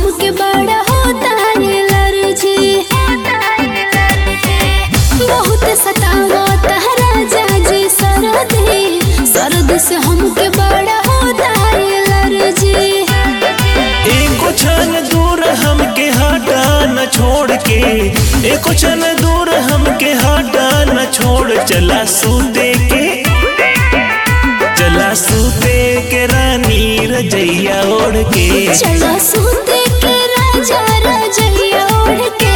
हमके बड़ा होता है एलर्जी। बहुत सतावता है राजा जी सर्दी, सर्दी से हमके बड़ा होता है एलर्जी। एको क्षण दूर हमके हटा न छोड़ के, एको क्षण दूर हमके हटा न छोड़, चला सूते के रानी रजैया ओढ़ के, चला सूते के राजा रजैया ओढ़ के।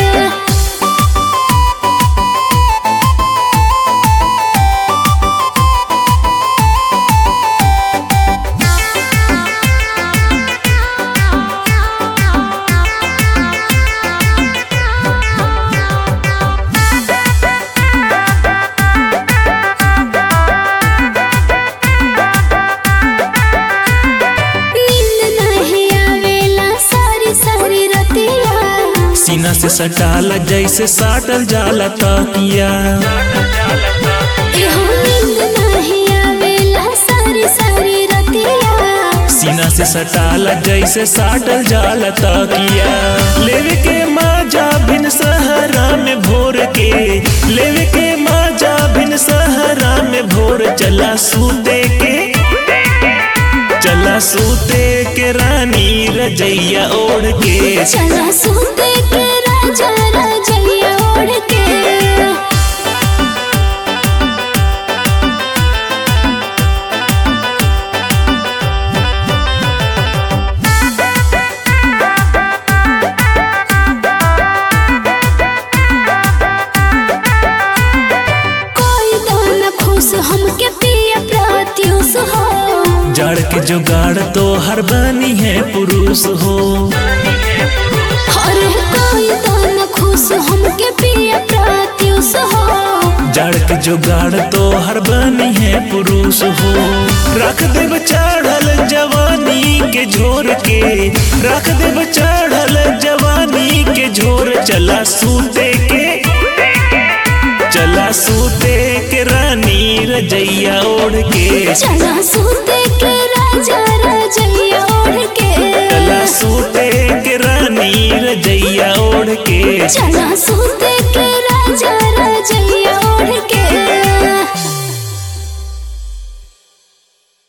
सीना से सटाला जैसे साटल जाला तकिया, सीना से सटाला जैसे साटल जाला तकिया। लेवे के माजा बिन सहरा में भोर के, लेवे के माजा बिन सहरा में भोर, चला सूते के रानी रजैया ओढ़ के, चला सूते के राजा रजैया ओढ़ के। कोई दाना खुश हमके पिया प्रत्युष हो, जड़ के जुगाड़ तो हर बनी है पुरुष हो। अरे कोई दाना खुश हमके पिया प्रत्युष हो, जड़ के जुगाड़ तो हर बनी है पुरुष हो। रख देव चढ़ल जवानी के झोर के, रख देव चढ़ल जवानी के झोर, चला सूते के रानी रजैया ओढ़ के, चला सूते के राजा रजैया ओढ़ के, चला सूते के रानी रजैया ओढ़ के, चला सूते